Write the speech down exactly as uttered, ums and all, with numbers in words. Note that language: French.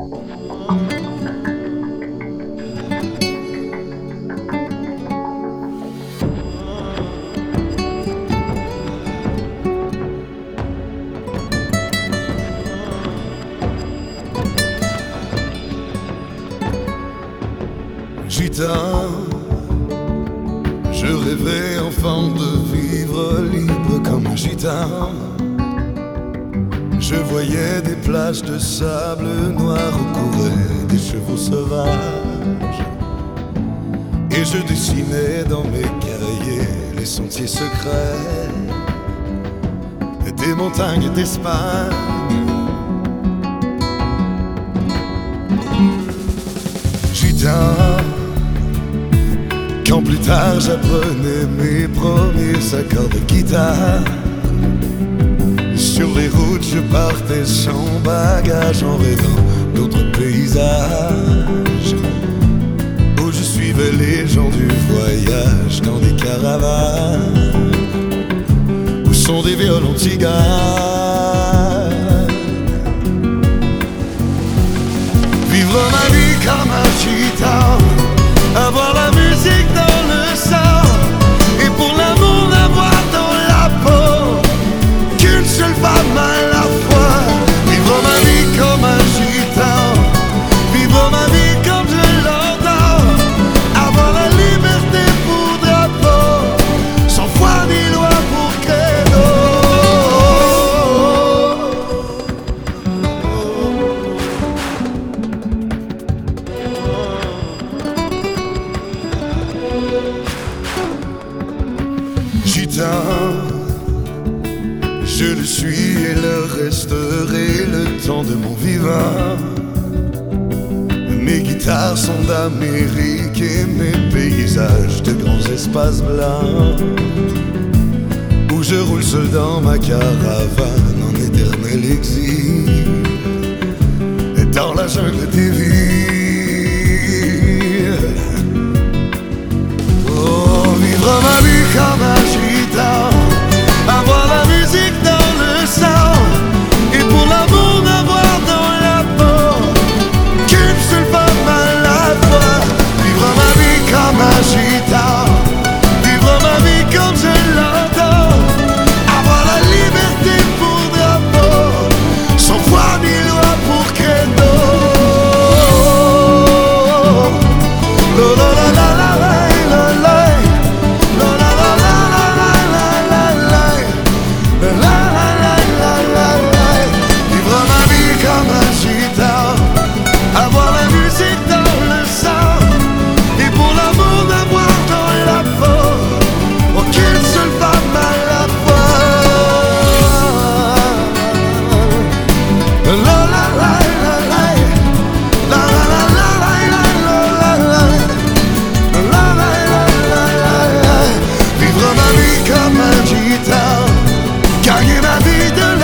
Gitan, je rêvais enfant de vivre libre comme un gitan. Je voyais des plages de sable noir où couraient des chevaux sauvages. Et je dessinais dans mes cahiers les sentiers secrets des montagnes d'Espagne. Gitan, quand plus tard j'apprenais mes premiers accords de guitare, sur les routes je partais sans bagage en rêvant d'autres paysages, où je suivais les gens du voyage dans des caravanes, où sont des violons tiganes. Vivre ma vie comme un gitan, avoir la musique dans le sang, et pour l'amour n'avoir dans la peau qu'une seule femme à la fois. Vivre ma vie comme un gitan, vivre ma vie comme je l'entends, avoir la liberté pour drapeau, sans foi ni loi pour credo. Gitan, je le suis et le resterai le temps de mon vivant. Mes guitares sont d'Amérique et mes paysages de grands espaces blancs, où je roule seul dans ma caravane en éternel exil, dans la jungle des villes. Oh, vivre ma vie comme un gitan, avoir la musique dans le sang, et pour l'amour n'avoir dans la peau qu'une seule femme à la fois. Vivre ma vie comme un gitan, vivre ma vie comme je l'entends, avoir la liberté pour drapeau, sans foi ni loi pour credo. La la la la la la la la. Avoir la musique dans le sang, et pour l'amour n'avoir dans la peau aucune seule femme à la fois. La la la la la, la la la la la la la, la la la la la. Vivre ma vie comme un gitan, gagner ma vie de